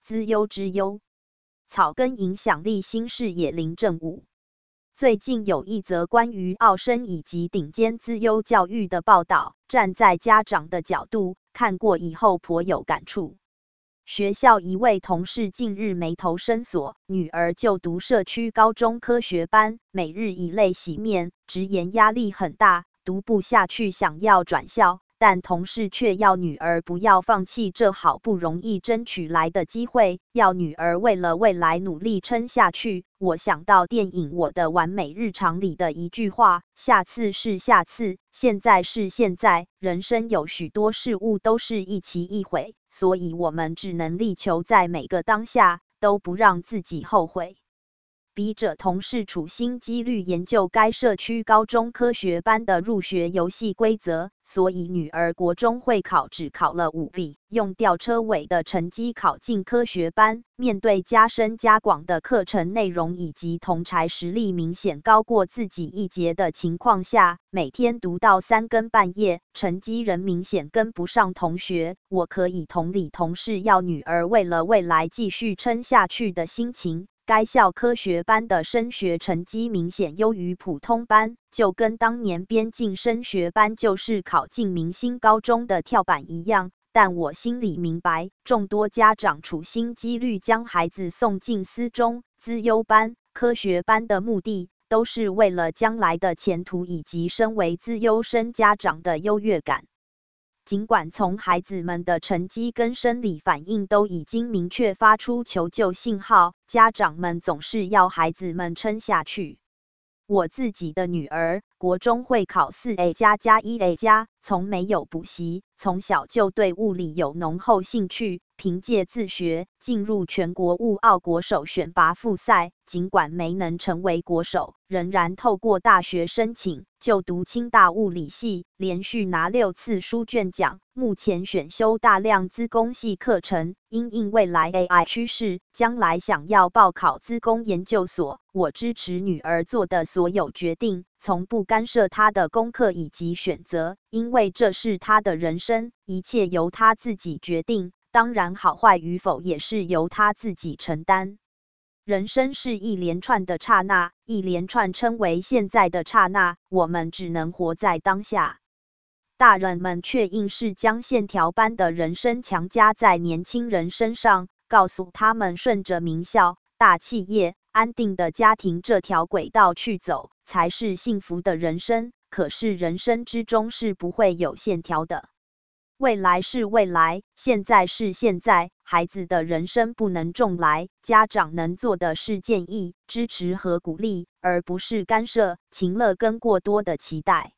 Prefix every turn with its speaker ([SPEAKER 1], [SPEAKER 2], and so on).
[SPEAKER 1] 资优之优。草根影响力新视野林正武。最近有一则关于澳生以及顶尖资优教育的报道，站在家长的角度看过以后颇有感触。学校一位同事近日眉头深锁，女儿就读社区高中科学班，每日以泪洗面，直言压力很大，读不下去想要转校，但同事却要女儿不要放弃这好不容易争取来的机会，要女儿为了未来努力撑下去。我想到电影《我的完美日常》里的一句话，下次是下次，现在是现在，人生有许多事物都是一期一会，所以我们只能力求在每个当下都不让自己后悔。笔者同事处心积虑研究该社区高中科学班的入学游戏规则，所以女儿国中会考只考了5B，用吊车尾的成绩考进科学班。面对加深加广的课程内容以及同侪实力明显高过自己一截的情况下，每天读到3更半夜，成绩仍明显跟不上同学，我可以同理同事要女儿为了未来继续撑下去的心情。该校科学班的升学成绩明显优于普通班，就跟当年边境升学班就是考进明星高中的跳板一样。但我心里明白，众多家长处心积虑将孩子送进私中、资优班、科学班的目的，都是为了将来的前途以及身为资优生家长的优越感。尽管从孩子们的成绩跟生理反应都已经明确发出求救信号，家长们总是要孩子们撑下去。我自己的女儿国中会考4A+加1A+，从没有补习，从小就对物理有浓厚兴趣，凭借自学进入全国物奥国手选拔复赛，尽管没能成为国手，仍然透过大学申请就读清大物理系，连续拿6次书卷奖，目前选修大量资工系课程。因应未来 AI 趋势，将来想要报考资工研究所，我支持女儿做的所有决定，从不干涉她的功课以及选择，因为这是她的人生，一切由她自己决定，当然好坏与否也是由她自己承担。人生是一连串的刹那，一连串称为现在的刹那，我们只能活在当下。大人们却硬是将线条般的人生强加在年轻人身上，告诉他们顺着名校、大企业、安定的家庭这条轨道去走，才是幸福的人生。可是人生之中是不会有线条的。未来是未来，现在是现在，孩子的人生不能重来，家长能做的是建议、支持和鼓励，而不是干涉、情勒跟过多的期待。